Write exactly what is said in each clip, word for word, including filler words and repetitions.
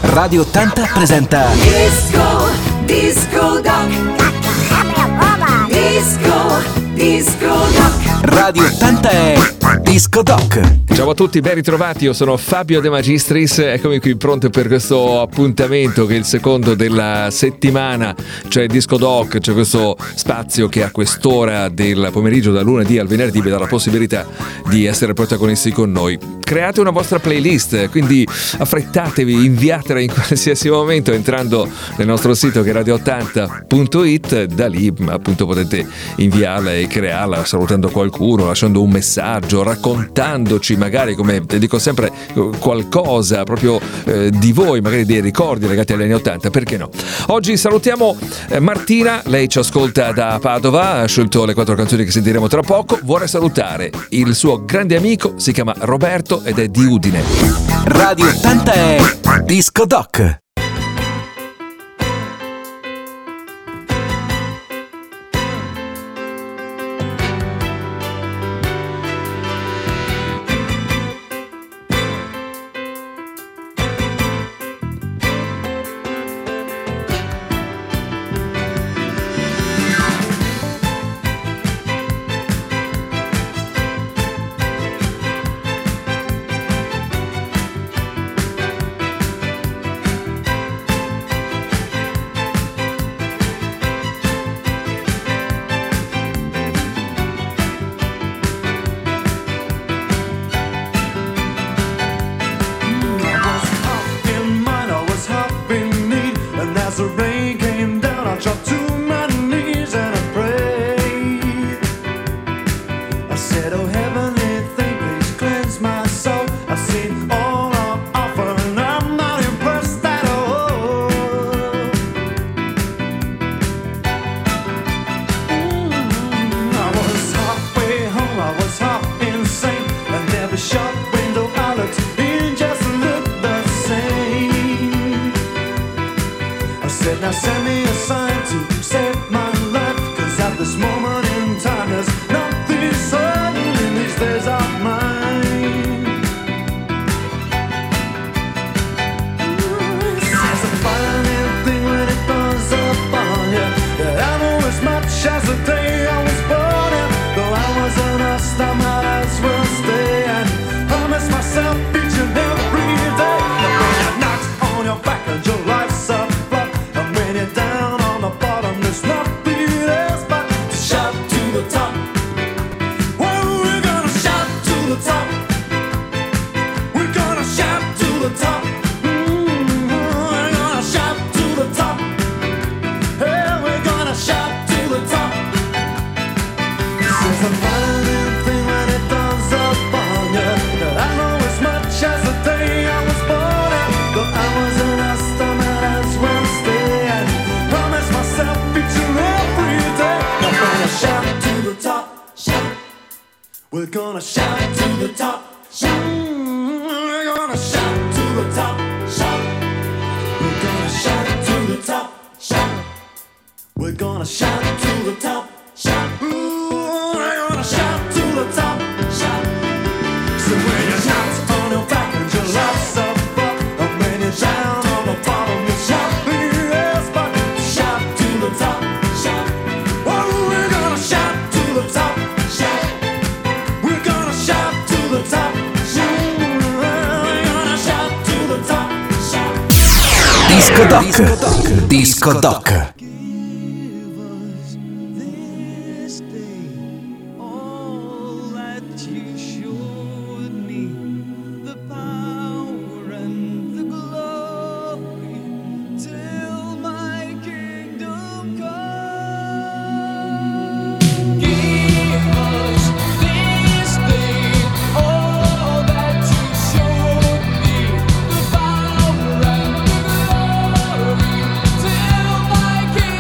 Radio ottanta presenta Disco, Disco Doc. Disco, Disco Doc. Radio ottanta è Disco Doc. Ciao a tutti, ben ritrovati, io sono Fabio De Magistris, eccomi qui pronto per questo appuntamento che è il secondo della settimana, cioè Disco Doc, c'è questo spazio che a quest'ora del pomeriggio, da lunedì al venerdì, vi dà la possibilità di essere protagonisti con noi. Create una vostra playlist, quindi affrettatevi, inviatela in qualsiasi momento entrando nel nostro sito che è radio ottanta punto it, da lì appunto potete inviarla e crearla salutando qualcuno, lasciando un messaggio, raccontandoci magari, come dico sempre, qualcosa proprio eh, di voi, magari dei ricordi legati agli anni ottanta, perché no? Oggi salutiamo eh, Martina, lei ci ascolta da Padova, ha scelto le quattro canzoni che sentiremo tra poco. Vuole salutare il suo grande amico, si chiama Roberto ed è di Udine. Radio ottanta è Disco Doc. We're gonna shout to the top, shout. We're gonna shout to the top, shout. We're gonna shout to the top, shout. We're gonna shout to the top, shout. We're gonna shout to the top, shout. So when you shout on your back and your love's up, and when you're down on the bottom, you shout. Yes, but shout to the top, shout. Oh, we're gonna shout to the top. Disco Doc. Disco Doc. Till my king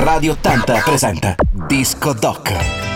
Radio ottanta presenta Disco Doc.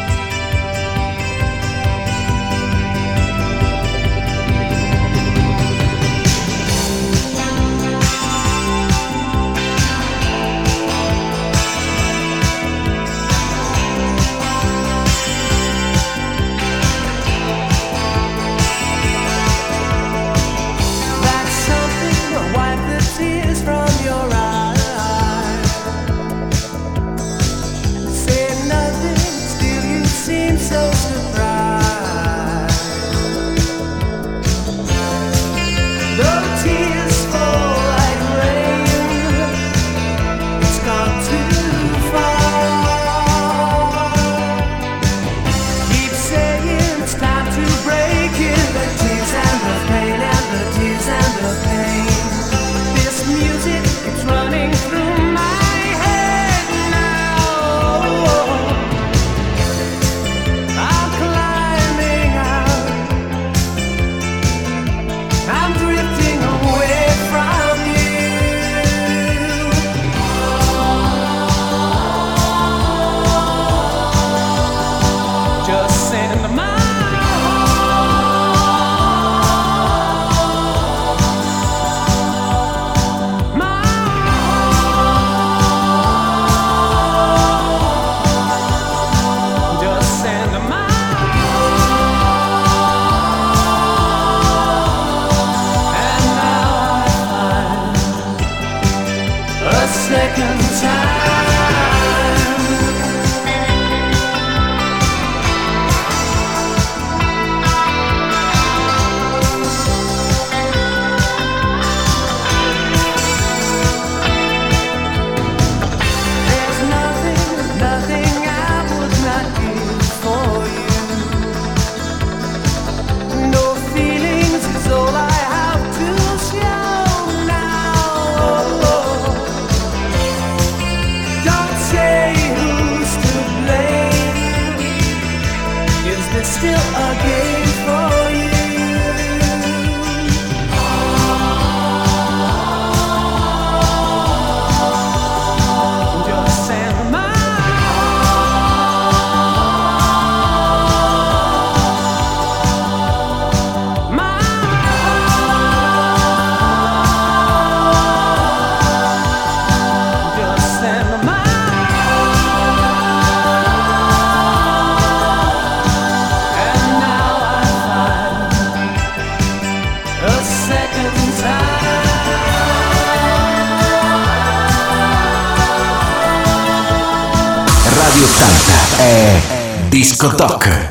Radio ottanta è Disco Doc.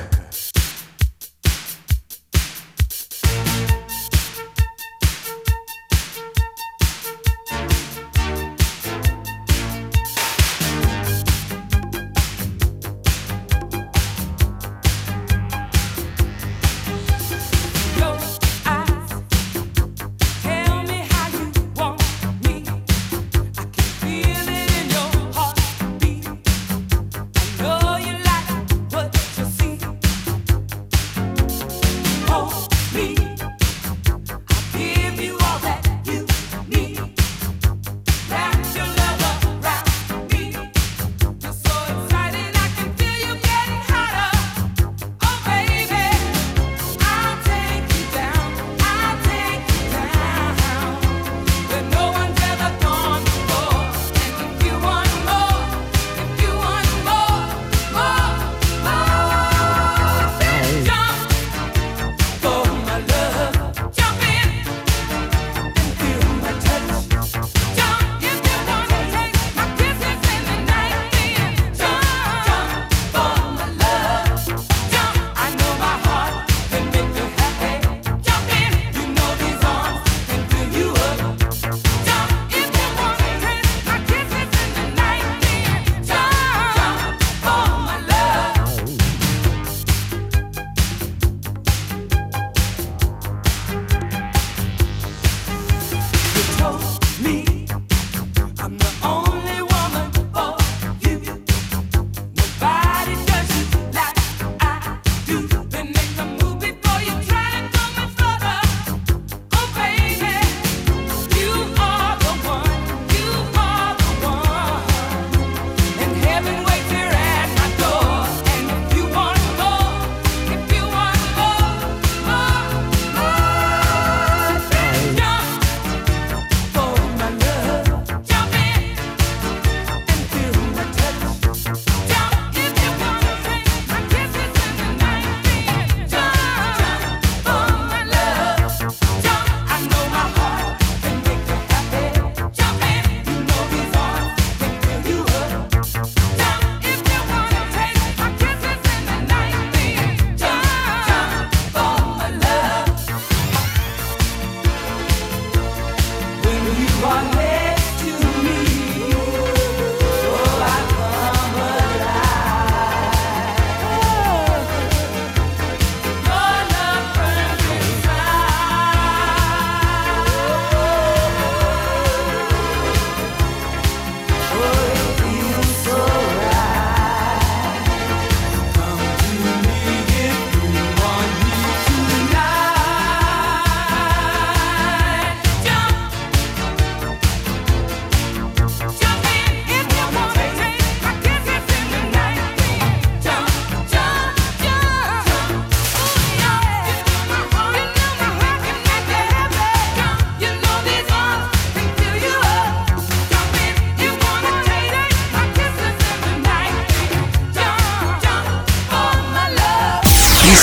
Know you like what you see.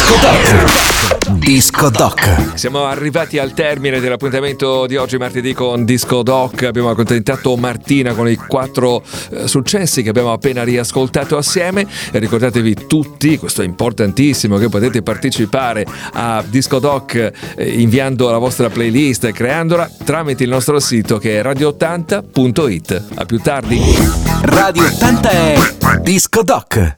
Disco Doc. Disco Doc. Siamo arrivati al termine dell'appuntamento di oggi martedì con Disco Doc. Abbiamo accontentato Martina con i quattro eh, successi che abbiamo appena riascoltato assieme, e ricordatevi tutti, questo è importantissimo, che potete partecipare a Disco Doc eh, inviando la vostra playlist e creandola tramite il nostro sito che è radio ottanta punto it. A più tardi. Radio ottanta è Disco Doc.